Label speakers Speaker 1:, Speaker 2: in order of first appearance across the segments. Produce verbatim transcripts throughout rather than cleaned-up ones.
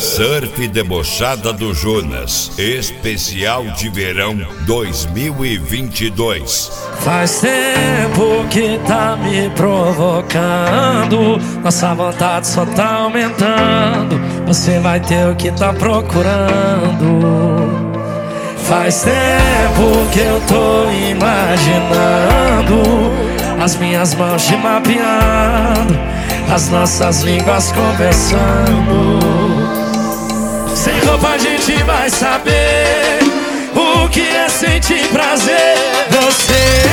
Speaker 1: Surf Debochada do Jonas, especial de verão dois mil e vinte e dois.
Speaker 2: Faz tempo que tá me provocando, nossa vontade só tá aumentando. Você vai ter o que tá procurando. Faz tempo que eu tô imaginando as minhas mãos te mapeando, as nossas línguas conversando. Sem roupa a gente vai saber o que é sentir prazer. Você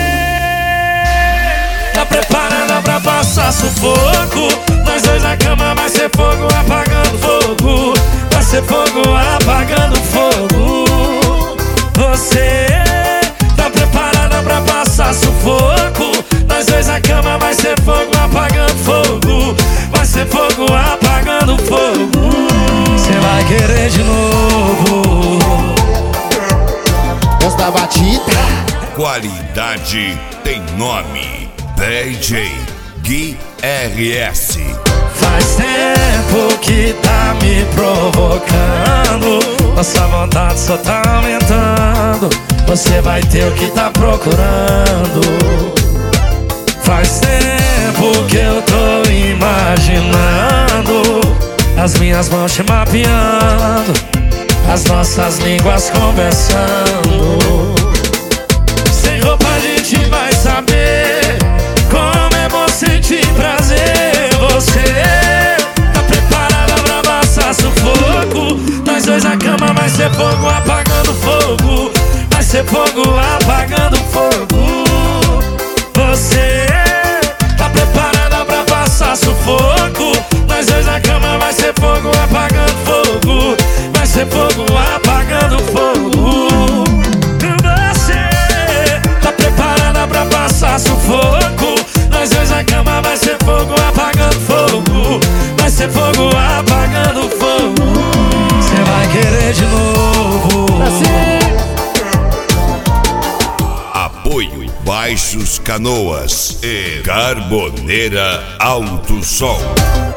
Speaker 2: tá preparada pra passar sufoco? Nós dois na cama vai ser fogo apagando fogo, vai ser fogo apagando fogo. Você tá preparada pra passar sufoco? Nós dois na cama vai ser fogo apagando fogo, vai ser fogo apagando fogo. Cê vai querer de novo.
Speaker 3: Gosta da batida?
Speaker 1: Qualidade tem nome. D J Gui R S.
Speaker 2: Faz tempo que tá me provocando, nossa vontade só tá aumentando. Você vai ter o que tá procurando. Faz tempo que eu tô imaginando as minhas mãos te mapeando, as nossas línguas conversando. Sem roupa a gente vai saber como é bom sentir prazer. Você tá preparada pra passar sufoco? Nós dois na cama vai ser fogo apagando fogo, vai ser fogo apagando fogo. Você tá preparada pra passar sufoco? Nós dois na cama vai ser fogo apagando fogo, vai ser fogo apagando fogo. Você tá preparada pra passar sufoco? Nós dois na cama vai ser fogo apagando fogo, vai ser fogo apagando fogo. Cê vai querer de novo.
Speaker 1: Apoio Baixos Canoas e Carboneira Alto Sol.